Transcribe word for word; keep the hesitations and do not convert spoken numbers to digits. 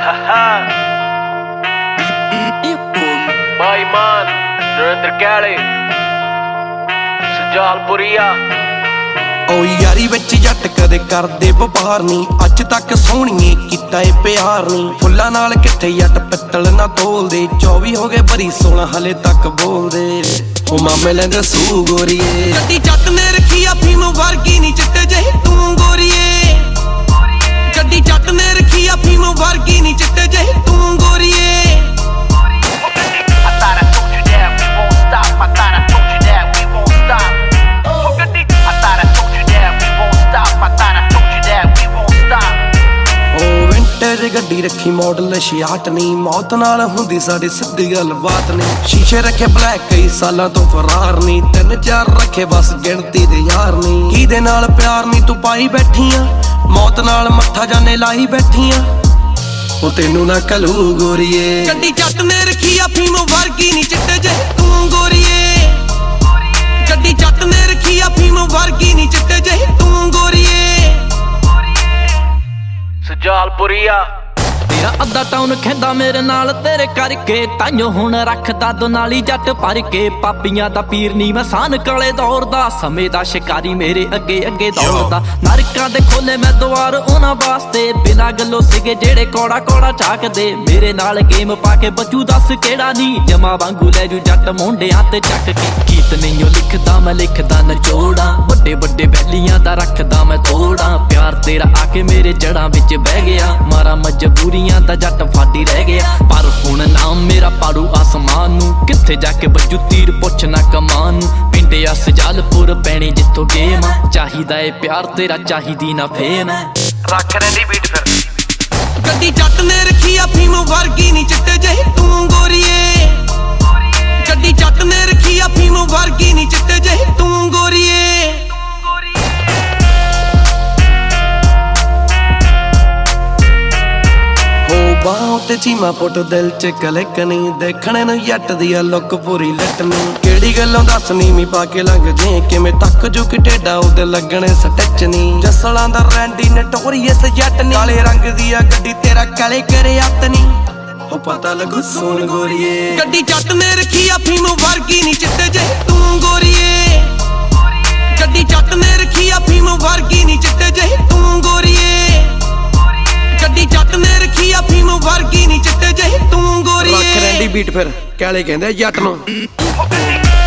ਬਾਈਮਾਨ ਨਰਿੰਦਰ ਕਾਲੇ ਸਜਾਲਪੁਰੀਆ ਓ ਯਾਰੀ ਵਿੱਚ ਜੱਟ ਕਦੇ ਕਰਦੇ ਵਪਾਰ ਨੀ, ਅੱਜ ਤੱਕ ਸੋਹਣੀਏ ਕੀਤਾ ਏ ਪਿਆਰ ਨੀ। ਫੁੱਲਾਂ ਨਾਲ ਕਿੱਥੇ ਜੱਟ ਪਿੱਤਲ ਨਾ ਤੋਲਦੇ, ਚੌਵੀ ਹੋ ਗਏ ਬਰੀ ਸੋਲਾਂ ਹਲੇ ਤੱਕ ਬੋਲਦੇ। ਓ ਮਾਮੇ ਲੈਂਦੇ ਸੂ ਗੋਰੀਏ, ਗੱਡੀ ਜੱਟ ਨੇ ਰੱਖੀ ਆ ਫੀਮ ਵਰਗੀ ਨੀ, ਚਿੱਟੇ ਜਿਹੇ ਤੂੰ ਗੋਰੀਏ। ਗੱਡੀ ਜੱਟ ਨੇ ਰੱਖੀ ਆ ਫੀਮ ਵਰਗੀ ਨੀ, ਚਿੱਟੇ ਜਿਹੇ ਤੂੰ ਗੋਰੀਏ। ਗੱਡੀ ਰੱਖੀ ਮਾਡਲ ਛਿਆਹਠ ਨੀ, ਮੌਤ ਨਾਲ ਹੁੰਦੀ ਸਾਡੀ ਸਿੱਧੀ ਗੱਲ ਬਾਤ ਨੀ। ਸ਼ੀਸ਼ੇ ਰੱਖੇ ਬਲੈਕ ਕਈ ਸਾਲਾਂ ਤੋਂ ਫਰਾਰ ਨੀ, ਤਿੰਨ ਚਾਰ ਰੱਖੇ ਬਸ ਗਿਣਤੀ ਦੇ ਯਾਰ ਨੀ। ਕਿਹਦੇ ਨਾਲ ਪਿਆਰ ਨੀ ਤੂੰ ਪਾਈ ਬੈਠੀ ਆ, ਮੌਤ ਨਾਲ ਮੱਥਾ ਜਾਨੇ ਲਾਈ ਬੈਠੀ ਆ। ਉਹ ਤੈਨੂੰ ਨਾ ਕਲੂ ਗੋਰੀਏ, ਗੱਡੀ ਜੱਟ ਨੇ ਰੱਖੀ ਆ ਫੀਮ ਵਰਗੀ ਨੀ, ਚਿੱਟੇ ਜਿਹੇ ਤੂੰ ਗੋਰੀਏ। ਗੱਡੀ ਜੱਟ ਨੇ ਰੱਖੀ ਆ ਫੀਮ ਵਰਗੀ ਨੀ, ਚਿੱਟੇ ਜਿਹੇ ਤੂੰ ਗੋਰੀਏ। ਸਜਾਲਪੁਰੀਆ ਤੇਰਾ ਅੱਧਾ ਟਾਊਨ ਖੈਂਦਾ ਮੇਰੇ ਨਾਲ ਤੇਰੇ ਕਰਕੇ, ਤਾਈਓ ਹੁਣ ਰੱਖਦਾ ਦੁਨਾਲੀ ਜੱਟ ਭਰ ਕੇ। ਪਾਪੀਆਂ ਦਾ ਪੀਰ ਨੀ ਮੈਂ ਸਾਨ ਕਾਲੇ ਦੌੜਦਾ, ਸਮੇਂ ਦਾ ਸ਼ਿਕਾਰੀ ਮੇਰੇ ਅੱਗੇ ਅੱਗੇ ਦੌੜਦਾ। ਨਰਕਾਂ ਦੇ ਖੋਲੇ ਮੈਂ ਦੁਆਰ ਉਹਨਾਂ ਵਾਸਤੇ, ਬਿਨਾਂ ਗੱਲੋਂ ਸੀਗੇ ਜਿਹੜੇ ਕੌੜਾ ਕੌੜਾ ਝਾਕਦੇ। ਮੇਰੇ ਨਾਲ ਗੇਮ ਪਾ ਕੇ ਬਚੂ ਦੱਸ ਕਿਹੜਾ ਨੀ, ਜਮਾ ਵਾਂਗੂ ਲੈ ਜੂ ਜੱਟ ਮੁੰਡਿਆਂ ਤੇ ਚੱਕ ਕੇ। ਗੀਤ ਨਹੀਂ ਓ ਲਿਖਦਾ ਮੈਂ ਲਿਖਦਾ ਨਚੋੜਾਂ, ਵੱਡੇ ਵੱਡੇ ਬੈਲੀਆਂ ਦਾ ਰੱਖਦਾ ਮੈਂ ਤੋੜਾਂ। ਪਿਆਰ ਤੇਰਾ ਆ ਕੇ ਮੇਰੇ ਜੜਾਂ ਵਿੱਚ ਬਹਿ ਗਿਆ, ਮਾਰਾ ਮਜਬੂਰੀਆਂ ਦਾ ਜੱਟ ਫਾਡੀ ਰਹਿ ਗਿਆ। ਪਰ ਹੁਣ ਨਾਮ ਮੇਰਾ ਪਾੜੂ ਆਸਮਾਨ ਨੂੰ, ਕਿੱਥੇ ਜਾ ਕੇ ਬੱਜੂ ਤੀਰ ਪੁੱਛਣਾ ਕਮਾਨ ਨੂੰ। ਪਿੰਡਿਆ ਸਜਾਲਪੁਰ ਪੈਣੀ ਜਿੱਥੋਂ ਗੇਮ, ਚਾਹੀਦਾ ਏ ਪਿਆਰ ਤੇਰਾ ਚਾਹੀਦੀ ਨਾ ਫੇਮ। ਰੱਖ ਰਹਿੰਦੀ ਬੀਟ ਫਿਰ। ਗੱਡੀ ਜੱਟ ਨੇ ਰੱਖੀ ਆ ਫੀਮ ਵਰਗੀ ਨੀ, ਚਿੱਟੇ ਜਿਹੇ ਤੂੰ ਗੋਰੀਏ। ਗੱਡੀ ਜੱਟ ਨੇ ਰੱਖੀ ਆ ਫੀਮ ਵਰਗੀ ਨੀ, ਚਿੱਟੇ ਜਿਹੇ ਤੂੰ ਗੋਰੀਏ। ਬਾਹਾਂ ਉੱਤੇ ਚੀਮਾ ਫੋਟੋ ਦਿਲ ਚ ਕਲਿੱਕ ਨੀ, ਦੇਖਣੇ ਨੂੰ ਜੱਟ ਦੀ ਆ ਲੁੱਕ ਪੂਰੀ ਲੱਟ ਨੀ। ਕਿਹੜੀ ਗੱਲੋਂ ਦੱਸ ਨੀਵੀਂ ਪਾ ਕੇ ਲੰਘ ਜੇ, ਕਿਵੇਂ ਤੱਕ ਜੂ ਕਿ ਟੇਡਾ ਉਹਦੇ ਲੱਗਣੇ ਸਟਿਚ ਨੀ। ਜੱਸਲਾਂ ਦਾ ਰੈਂਡੀ ਨਟੋਰੀਅਸ ਜੱਟ ਨੀ, ਕਾਲੇ ਰੰਗ ਦੀ ਆ ਗੱਡੀ ਤੇਰਾ ਕਾਲੇ ਕਰੇ ਅੱਤ ਨੀ। ਉਹ ਪਤਾ ਲੱਗੂ ਸੋਨ ਗੋਰੀਏ, ਗੱਡੀ ਜੱਟ ਨੇ ਰੱਖੀ ਆ ਫੀਮ ਵਰਗੀ ਨੀ, ਚਿੱਟੇ ਜਿਹੇ ਤੂੰ ਗੋਰੀਏ। ਗੱਡੀ ਜੱਟ ਨੇ ਰੱਖੀ ਆ ਫੀਮ ਵਰਗੀ ਨੀ, ਚਿੱਟੇ ਜਿਹੇ ਤੂੰ ਗੋਰੀਏ। ਗੱਡੀ ਜੱਟ ਨੇ ਰੱਖੀ ਆ ਫੀਮ ਵਰਗੀ ਨੀ, ਚਿੱਟੇ ਜਿਹੇ ਤੂੰ ਗੋਰੀਏ। ਰੱਖ ਰਹਿੰਦੀ ਬੀਟ ਫਿਰ, ਕਾਲੇ ਕਹਿੰਦੇ ਜੱਟ ਨੂੰ।